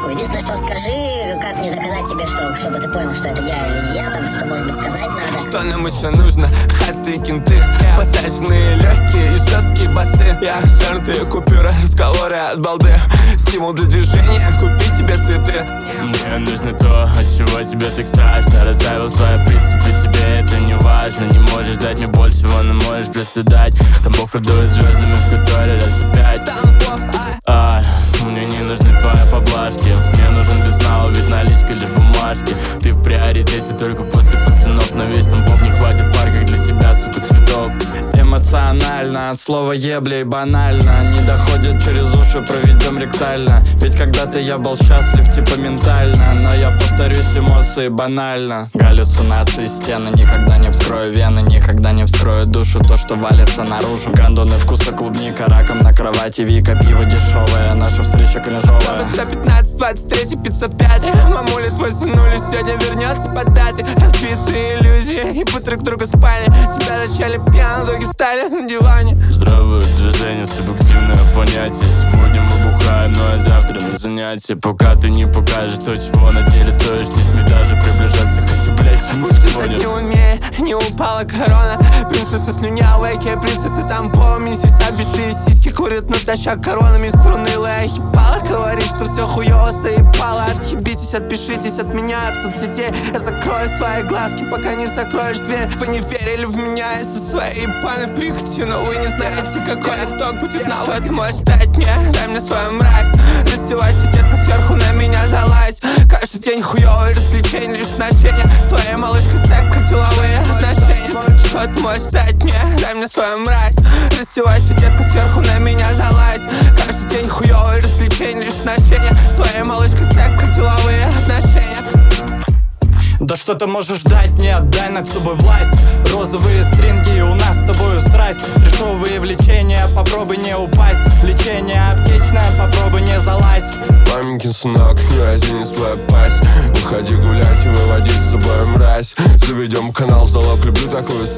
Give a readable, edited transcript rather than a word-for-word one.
нахуй. Единственное, что скажи, как мне доказать тебе, чтобы ты понял, что это я или не я, там, что, может быть, сказать надо. Что нам еще нужно? Хаты, кенты, посаженные легкие и жесткие басы. Я черные купюры, разговоры от балды, стимул для движения, купи тебе цветы. Мне нужно то, от чего тебе так страшно. Расставил свои принципы, тебе это не важно. Не можешь дать мне большего, но можешь просто дать. Тамбов радует звездами в который раз опять. Мне не нужны твои поблажки. Мне нужен безнал, вид наличка лишь бумажки. Ты в приоритете только после пацанов. Но весь Тамбов не хватит в парках для тебя, сука, цветов. Эмоционально, от слова ебли банально. Не доходит через уши, проведем ректально. Ведь когда-то я был счастлив, типа ментально. Но я повторюсь, эмоции банально. Галлюцинации стены, никогда не вскрою вены. Никогда не вскрою душу, то, что валится наружу. Гондоны вкуса клубника, раком на кровати. Вика, пиво дешевое, наша встреча кринжовая. 115, 23, 505. Мамуля, твой сынуля сегодня вернется по дате. Разбитые иллюзии и по друг другу спали. Тебя начали пьяно, ноги стали на диване. Здравое движение, субъективное понятие. Сегодня мы бухаем, ну а завтра на занятия. Пока ты не покажешь то, чего на деле стоишь, не смей даже приближаться. Хотя, блять, чему ты не умея, не упала корона. Принцесса слюнявая, принцесса там помни. Сиса беши, сиськи курят натощак коронами. Струны лая ебала, говорит, что все хуёво заебало. Отъебитесь, отпишитесь от меня, от соцсетей. Я закрою свои глазки, пока не закроешь дверь. Вы не верили в меня из-за своей ебаной прихоти, но вы не знаете, какой итог будет на что ты можешь дать мне? Дай мне свою мразь. Раздевайся, детка, сверху на меня залазь. Каждый день хуёвое развлечение, лишь значение. Своей малышкой секс, как деловые отношения. Что ты можешь дать мне? Дай мне свою мразь. Раздевайся, детка, сверху на меня залазь. Каждый день хуёвое развлечение, лишь значение. Своей малышкой секс, как деловые отношения. Да что ты можешь дать, не отдай над собой власть. Розовые стринги, у нас с тобою страсть. Трешовые влечения, попробуй не упасть. Лечение аптечное, попробуй не залазь. Маменькин сынок, не разини свою пасть. Выходи гулять и выводи с собой мразь. Заведем канал в залог, люблю такую